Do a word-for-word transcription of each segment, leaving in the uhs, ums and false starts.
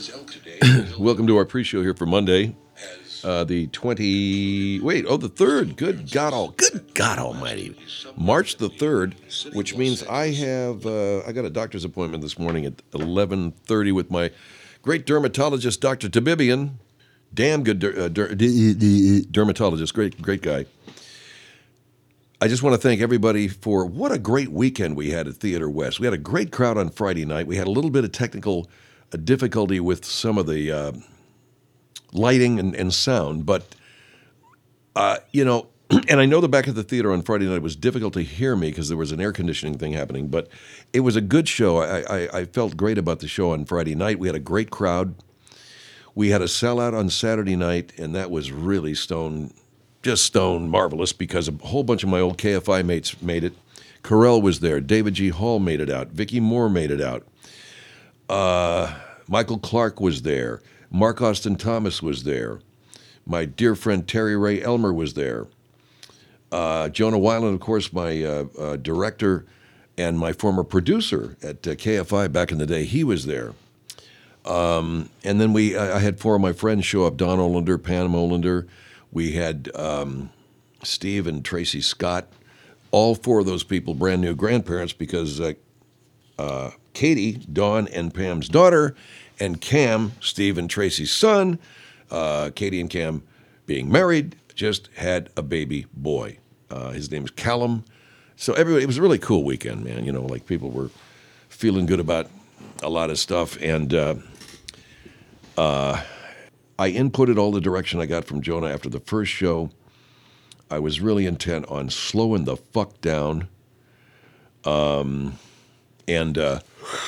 Welcome to our pre-show here for Monday, uh, the twenty. Wait, oh, the third. Good God, all good God Almighty, March the third, which means I have uh, I got a doctor's appointment this morning at eleven thirty with my great dermatologist, Doctor Tabibian. Damn good der- uh, der- dermatologist, great great guy. I just want to thank everybody for what a great weekend we had at Theater West. We had a great crowd on Friday night. We had a little bit of technical uh, difficulty with some of the uh, lighting and, and sound, but, uh, you know, and I know the back of the theater on Friday night it was difficult to hear me because there was an air conditioning thing happening, but it was a good show. I, I, I felt great about the show on Friday night. We had a great crowd. We had a sellout on Saturday night, and that was really stone just stone marvelous because a whole bunch of my old K F I mates made it. Carell was there. David G. Hall made it out. Vicky Moore made it out. Uh, Michael Clark was there. Mark Austin Thomas was there. My dear friend Terry Ray Elmer was there. Uh, Jonah Weiland, of course, my uh, uh, director and my former producer at uh, K F I back in the day, he was there. Um, and then we, I, I had four of my friends show up: Don Olander, Pam Olander. We had um, Steve and Tracy Scott, all four of those people brand new grandparents because uh, uh, Katie, Dawn and Pam's daughter, and Cam, Steve and Tracy's son, uh, Katie and Cam being married, just had a baby boy. Uh, his name's Callum. So everybody, it was a really cool weekend, man. You know, like people were feeling good about a lot of stuff. And uh, uh, I inputted all the direction I got from Jonah after the first show. I was really intent on slowing the fuck down. Um, and, uh,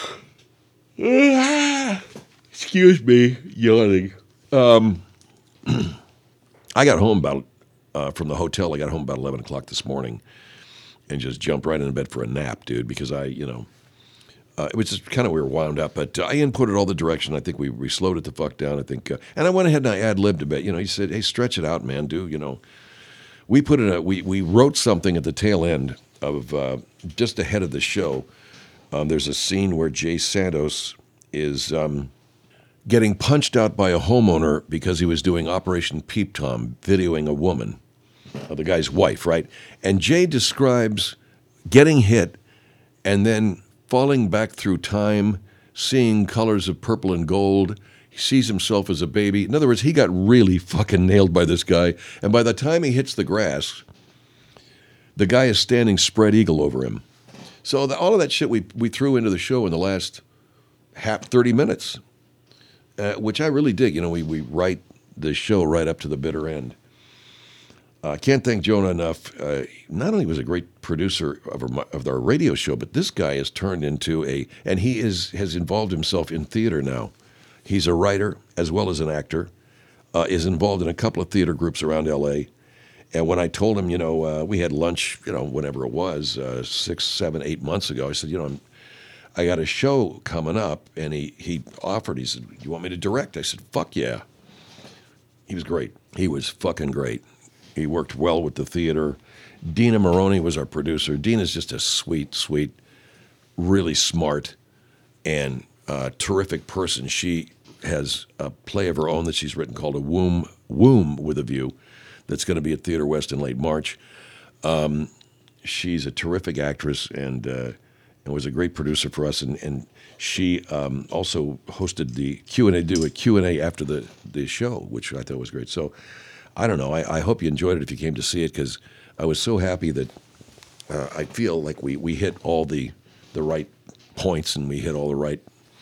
excuse me, yawning. Um, I got home about, uh, from the hotel, I got home about eleven o'clock this morning and just jumped right into bed for a nap, dude, because I, you know, Uh, it was just kind of we were wound up, but uh, I inputted all the direction. I think we, we slowed it the fuck down. I think, uh, and I went ahead and I ad-libbed a bit. You know, he said, "Hey, stretch it out, man. Do you know?" We put in a we we wrote something at the tail end of uh, just ahead of the show. Um, there's a scene where Jay Santos is um, getting punched out by a homeowner because he was doing Operation Peep Tom, videoing a woman, uh, the guy's wife, right? And Jay describes getting hit and then falling back through time, seeing colors of purple and gold. He sees himself as a baby. In other words, he got really fucking nailed by this guy. And by the time he hits the grass, the guy is standing spread eagle over him. So the, all of that shit we, we threw into the show in the last half thirty minutes, uh, which I really dig. You know, we, we write the show right up to the bitter end. I uh, can't thank Jonah enough. Uh, not only was a great producer of our, of our radio show, but this guy has turned into a, and he is has involved himself in theater now. He's a writer as well as an actor, uh, is involved in a couple of theater groups around L A. And when I told him, you know, uh, we had lunch, you know, whenever it was, uh, six, seven, eight months ago, I said, you know, I'm, I got a show coming up, and he, he offered, he said, you want me to direct? I said, fuck yeah. He was great. He was fucking great. He worked well with the theater. Dina Maroney was our producer. Dina's just a sweet, sweet, really smart and uh, terrific person. She has a play of her own that she's written called A Womb, Womb with a View that's going to be at Theater West in late March. Um, she's a terrific actress and uh, and was a great producer for us. And, and she um, also hosted the Q and A, do a Q and A after the, the show, which I thought was great. So I don't know. I, I hope you enjoyed it if you came to see it because I was so happy that uh, I feel like we, we hit all the the right points and we hit all the right,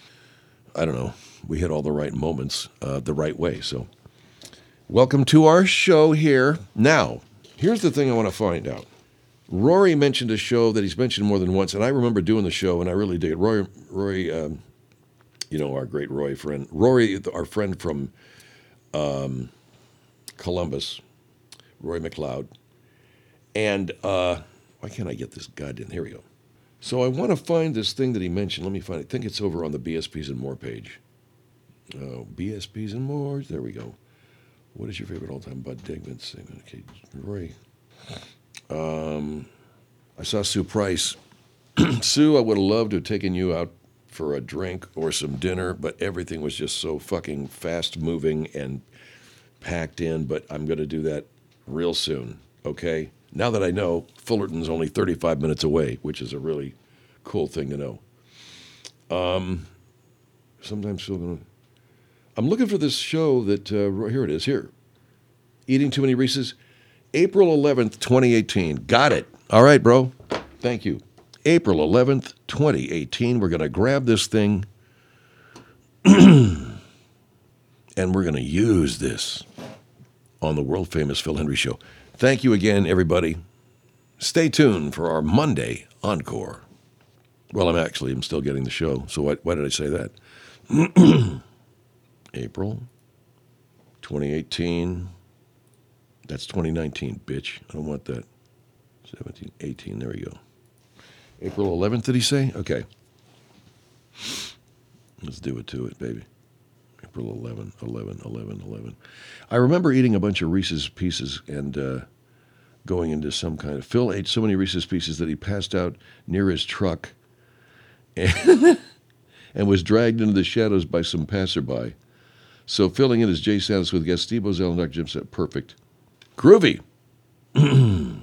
I don't know, we hit all the right moments uh, the right way. So welcome to our show here. Now, here's the thing I want to find out. Rory mentioned a show that he's mentioned more than once, and I remember doing the show, and I really dig it. Rory, Rory um, you know, our great Roy friend. Rory, our friend from Um, Columbus, Roy McLeod. And uh, why can't I get this goddamn, here we go. So I want to find this thing that he mentioned. Let me find it. I think it's over on the B S Ps and More page. Oh, B S Ps and More, there we go. What is your favorite all-time Bud Digman segment? Okay, Roy. Um, I saw Sue Price. Sue, I would have loved to have taken you out for a drink or some dinner, but everything was just so fucking fast moving and packed in. But I'm going to do that real soon, okay? Now that I know Fullerton's only thirty-five minutes away, which is a really cool thing to know. Um, sometimes feel gonna, I'm looking for this show that, uh, here it is, here. Eating Too Many Reese's, April eleventh, twenty eighteen. Got it. All right, bro. Thank you. April eleventh, twenty eighteen. We're going to grab this thing and we're going to use this on the world-famous Phil Hendrie Show. Thank you again, everybody. Stay tuned for our Monday encore. Well, I'm actually I'm still getting the show, so why, why did I say that? April twenty eighteen. That's twenty nineteen, bitch. I don't want that. seventeen, eighteen, there we go. April eleventh, did he say? Okay. Let's do it to it, baby. April eleventh, eleven, eleven, eleven. I remember eating a bunch of Reese's Pieces and uh, going into some kind of... Phil ate so many Reese's Pieces that he passed out near his truck and, and was dragged into the shadows by some passerby. So filling in is Jay Santos with guest Steve Ozell and Doctor Jim said, perfect. Groovy.